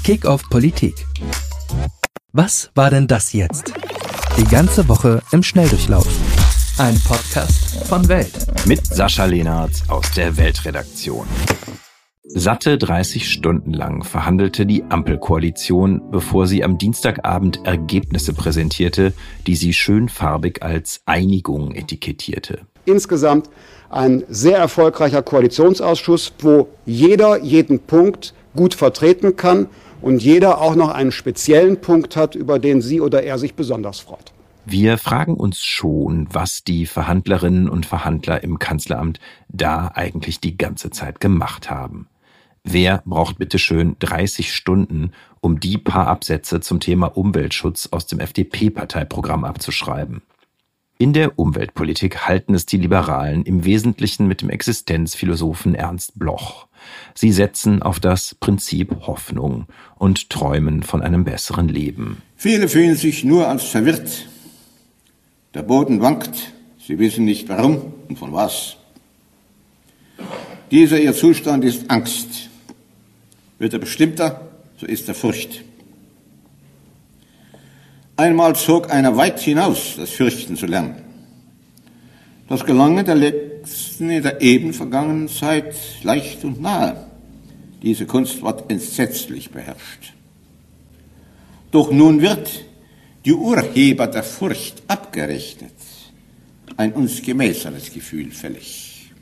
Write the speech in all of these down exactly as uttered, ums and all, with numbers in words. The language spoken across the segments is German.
Kick-off Politik. Was war denn das jetzt? Die ganze Woche im Schnelldurchlauf. Ein Podcast von Welt. Mit Sascha Lehnertz aus der Weltredaktion. Satte dreißig Stunden lang verhandelte die Ampelkoalition, bevor sie am Dienstagabend Ergebnisse präsentierte, die sie schön farbig als Einigung etikettierte. Insgesamt ein sehr erfolgreicher Koalitionsausschuss, wo jeder jeden Punkt gut vertreten kann und jeder auch noch einen speziellen Punkt hat, über den sie oder er sich besonders freut. Wir fragen uns schon, was die Verhandlerinnen und Verhandler im Kanzleramt da eigentlich die ganze Zeit gemacht haben. Wer braucht bitteschön dreißig Stunden, um die paar Absätze zum Thema Umweltschutz aus dem F D P-Parteiprogramm abzuschreiben? In der Umweltpolitik halten es die Liberalen im Wesentlichen mit dem Existenzphilosophen Ernst Bloch. Sie setzen auf das Prinzip Hoffnung und träumen von einem besseren Leben. Viele fühlen sich nur als verwirrt. Der Boden wankt, sie wissen nicht warum und von was. Dieser ihr Zustand ist Angst. Wird er bestimmter, so ist er Furcht. Einmal zog einer weit hinaus, das Fürchten zu lernen. Das gelang in der letzten, in der eben vergangenen Zeit leicht und nahe. Diese Kunst wird entsetzlich beherrscht. Doch nun wird die Urheber der Furcht abgerechnet. Ein uns gemäßeres Gefühl fällig.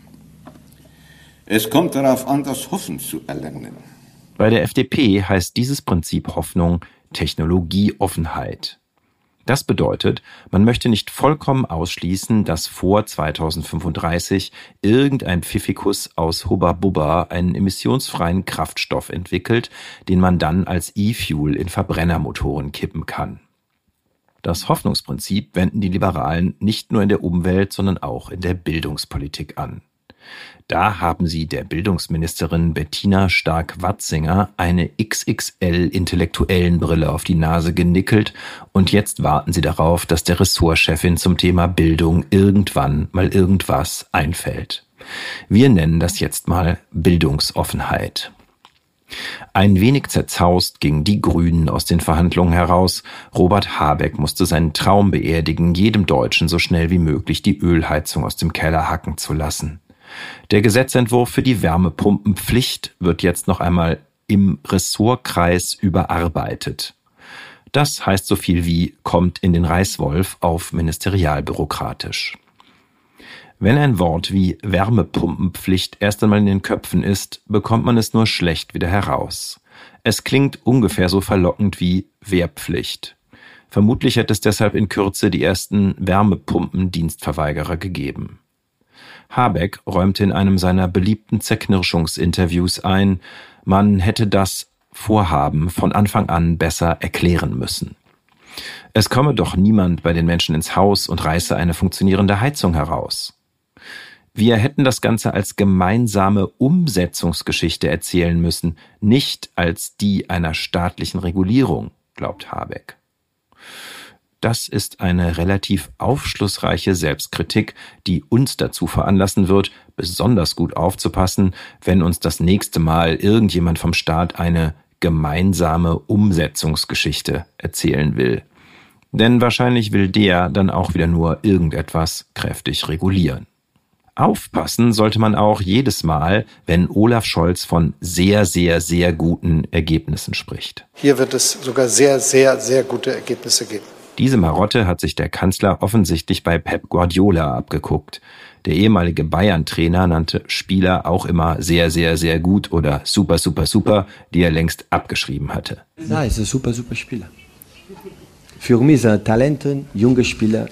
Es kommt darauf an, das Hoffen zu erlernen. Bei der F D P heißt dieses Prinzip Hoffnung Technologieoffenheit. Das bedeutet, man möchte nicht vollkommen ausschließen, dass vor zweitausendfünfunddreißig irgendein Pfiffikus aus Hubba Bubba einen emissionsfreien Kraftstoff entwickelt, den man dann als E-Fuel in Verbrennermotoren kippen kann. Das Hoffnungsprinzip wenden die Liberalen nicht nur in der Umwelt, sondern auch in der Bildungspolitik an. Da haben sie der Bildungsministerin Bettina Stark-Watzinger eine X X L-Intellektuellenbrille auf die Nase genickelt und jetzt warten sie darauf, dass der Ressortchefin zum Thema Bildung irgendwann mal irgendwas einfällt. Wir nennen das jetzt mal Bildungsoffenheit. Ein wenig zerzaust gingen die Grünen aus den Verhandlungen heraus. Robert Habeck musste seinen Traum beerdigen, jedem Deutschen so schnell wie möglich die Ölheizung aus dem Keller hacken zu lassen. Der Gesetzentwurf für die Wärmepumpenpflicht wird jetzt noch einmal im Ressortkreis überarbeitet. Das heißt so viel wie kommt in den Reißwolf auf ministerialbürokratisch. Wenn ein Wort wie Wärmepumpenpflicht erst einmal in den Köpfen ist, bekommt man es nur schlecht wieder heraus. Es klingt ungefähr so verlockend wie Wehrpflicht. Vermutlich hätte es deshalb in Kürze die ersten Wärmepumpendienstverweigerer gegeben. Habeck räumte in einem seiner beliebten Zerknirschungsinterviews ein, man hätte das Vorhaben von Anfang an besser erklären müssen. Es komme doch niemand bei den Menschen ins Haus und reiße eine funktionierende Heizung heraus. Wir hätten das Ganze als gemeinsame Umsetzungsgeschichte erzählen müssen, nicht als die einer staatlichen Regulierung, glaubt Habeck. Das ist eine relativ aufschlussreiche Selbstkritik, die uns dazu veranlassen wird, besonders gut aufzupassen, wenn uns das nächste Mal irgendjemand vom Staat eine gemeinsame Umsetzungsgeschichte erzählen will. Denn wahrscheinlich will der dann auch wieder nur irgendetwas kräftig regulieren. Aufpassen sollte man auch jedes Mal, wenn Olaf Scholz von sehr, sehr, sehr guten Ergebnissen spricht. Hier wird es sogar sehr, sehr, sehr gute Ergebnisse geben. Diese Marotte hat sich der Kanzler offensichtlich bei Pep Guardiola abgeguckt. Der ehemalige Bayern-Trainer nannte Spieler auch immer sehr, sehr, sehr gut oder super, super, super, die er längst abgeschrieben hatte. Ja, ist ein super, super Spieler. Für mich ist er Talent, junge Spieler.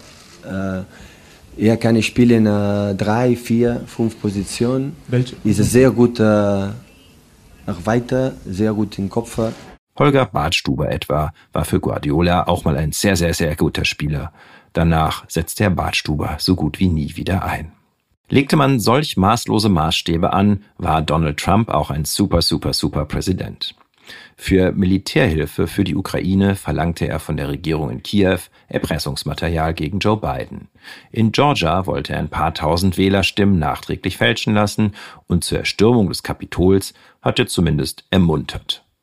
Er kann spielen in drei, vier, fünf Positionen. Welche? Ist sehr gut äh, weiter, sehr gut im Kopf. Holger Badstuber etwa war für Guardiola auch mal ein sehr, sehr, sehr guter Spieler. Danach setzte Herr Badstuber so gut wie nie wieder ein. Legte man solch maßlose Maßstäbe an, war Donald Trump auch ein super, super, super Präsident. Für Militärhilfe für die Ukraine verlangte er von der Regierung in Kiew Erpressungsmaterial gegen Joe Biden. In Georgia wollte er ein paar tausend Wählerstimmen nachträglich fälschen lassen und zur Erstürmung des Kapitols hat er zumindest ermuntert.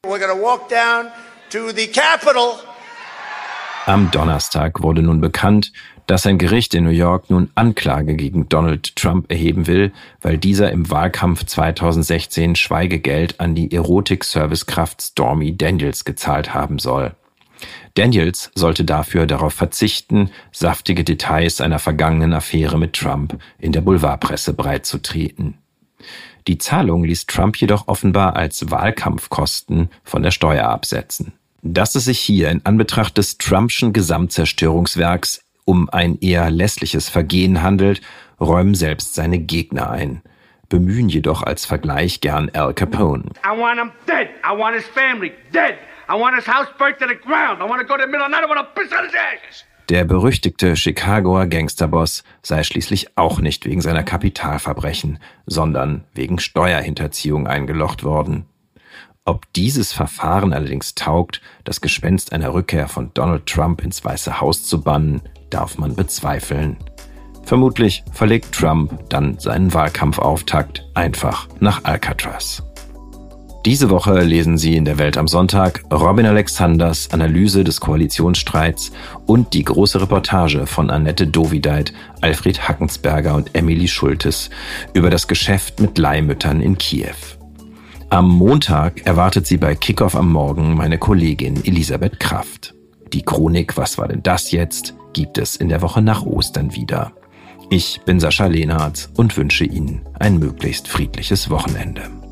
We're gonna walk down to the Capitol. Am Donnerstag wurde nun bekannt, dass ein Gericht in New York nun Anklage gegen Donald Trump erheben will, weil dieser im Wahlkampf zweitausendsechzehn Schweigegeld an die Erotik-Servicekraft Stormy Daniels gezahlt haben soll. Daniels sollte dafür darauf verzichten, saftige Details einer vergangenen Affäre mit Trump in der Boulevardpresse breitzutreten. Die Zahlung ließ Trump jedoch offenbar als Wahlkampfkosten von der Steuer absetzen. Dass es sich hier in Anbetracht des Trumpschen Gesamtzerstörungswerks um ein eher lässliches Vergehen handelt, räumen selbst seine Gegner ein, bemühen jedoch als Vergleich gern Al Capone. I want him dead. I want his family dead. I want his house burnt to the ground. I want to go to the middle of the night. I want to piss on his ashes. Der berüchtigte Chicagoer Gangsterboss sei schließlich auch nicht wegen seiner Kapitalverbrechen, sondern wegen Steuerhinterziehung eingelocht worden. Ob dieses Verfahren allerdings taugt, das Gespenst einer Rückkehr von Donald Trump ins Weiße Haus zu bannen, darf man bezweifeln. Vermutlich verlegt Trump dann seinen Wahlkampfauftakt einfach nach Alcatraz. Diese Woche lesen Sie in der Welt am Sonntag Robin Alexanders Analyse des Koalitionsstreits und die große Reportage von Annette Dovideit, Alfred Hackensberger und Emily Schultes über das Geschäft mit Leihmüttern in Kiew. Am Montag erwartet Sie bei Kickoff am Morgen meine Kollegin Elisabeth Kraft. Die Chronik Was war denn das jetzt? Gibt es in der Woche nach Ostern wieder. Ich bin Sascha Lehnhardt und wünsche Ihnen ein möglichst friedliches Wochenende.